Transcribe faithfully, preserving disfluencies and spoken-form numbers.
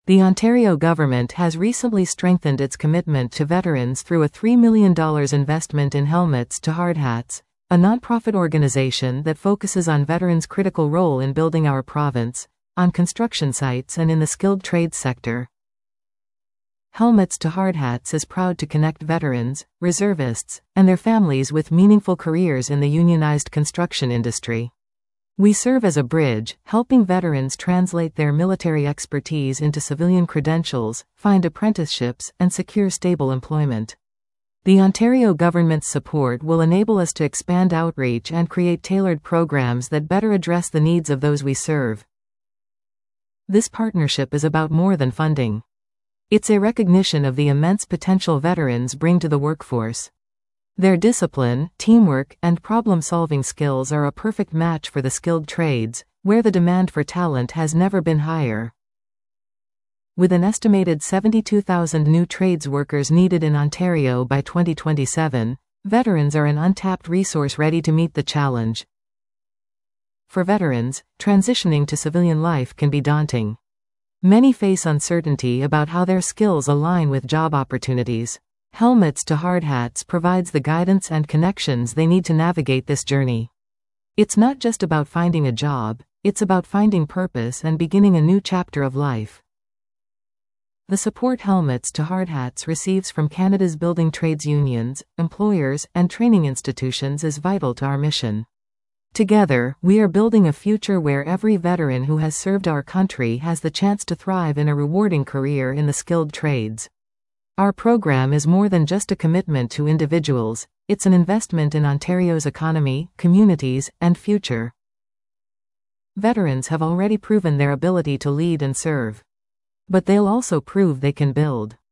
The Ontario government has recently strengthened its commitment to veterans through a three million dollars investment in Helmets to Hard Hats, a nonprofit organization that focuses on veterans' critical role in building our province, on construction sites and in the skilled trades sector. Helmets to Hard Hats is proud to connect veterans, reservists, and their families with meaningful careers in the unionized construction industry. We serve as a bridge, helping veterans translate their military expertise into civilian credentials, find apprenticeships, and secure stable employment. The Ontario government's support will enable us to expand outreach and create tailored programs that better address the needs of those we serve. This partnership is about more than funding. It's a recognition of the immense potential veterans bring to the workforce. Their discipline, teamwork, and problem-solving skills are a perfect match for the skilled trades, where the demand for talent has never been higher. With an estimated seventy-two thousand new trades workers needed in Ontario by twenty twenty-seven, veterans are an untapped resource ready to meet the challenge. For veterans, transitioning to civilian life can be daunting. Many face uncertainty about how their skills align with job opportunities. Helmets to Hard Hats provides the guidance and connections they need to navigate this journey. It's not just about finding a job, it's about finding purpose and beginning a new chapter of life. The support Helmets to Hard Hats receives from Canada's building trades unions, employers, and training institutions is vital to our mission. Together, we are building a future where every veteran who has served our country has the chance to thrive in a rewarding career in the skilled trades. Our program is more than just a commitment to individuals, it's an investment in Ontario's economy, communities, and future. Veterans have already proven their ability to lead and serve. But they'll also prove they can build.